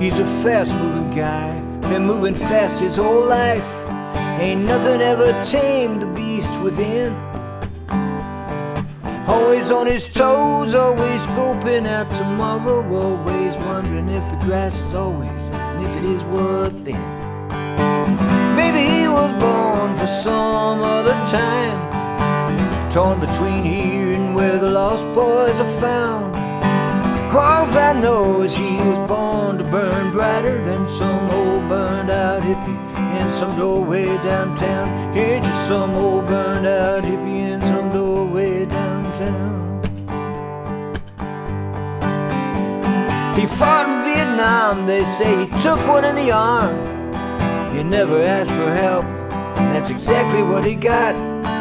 He's a fast-moving guy, been moving fast his whole life. Ain't nothing ever tamed the beast within. Always on his toes, always scoping out tomorrow, always wondering if the grass is always, and if it is, what then? Maybe he was born for some other time, torn between here and where the lost boys are found. All I know is he was born to burn brighter than some old burned out hippie in some doorway downtown. Yeah, just some old burned out hippie in some doorway downtown. He fought in Vietnam, they say he took one in the arm. He never asked for help, and that's exactly what he got.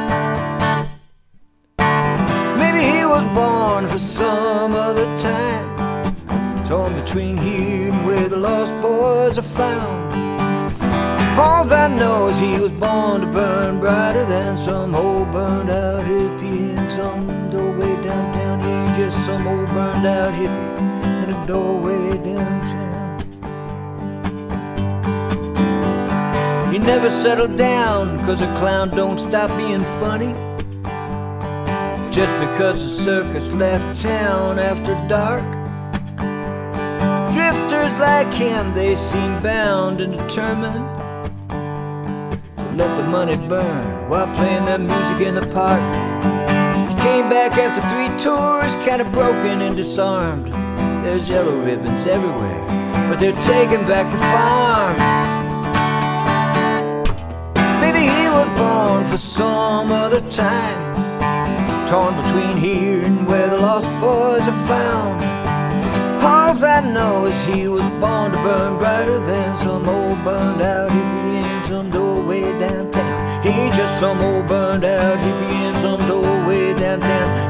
Maybe he was born for some other time, torn between here and where the lost boys are found. All I know is he was born to burn brighter than some old burned out hippie in some doorway downtown. He's just some old burned out hippie in a doorway downtown. He never settled down, 'cause a clown don't stop being funny just because the circus left town after dark. Drifters like him, they seem bound and determined to let the money burn while playing that music in the park. He came back after 3 tours, kind of broken and disarmed. There's yellow ribbons everywhere, but they're taking back the farm. Maybe he was born for some other time, torn between here and where the lost boys are found. All I know is he was born to burn brighter than some old burned out hippie in some doorway downtown. He just some old burned out hippie in some doorway downtown.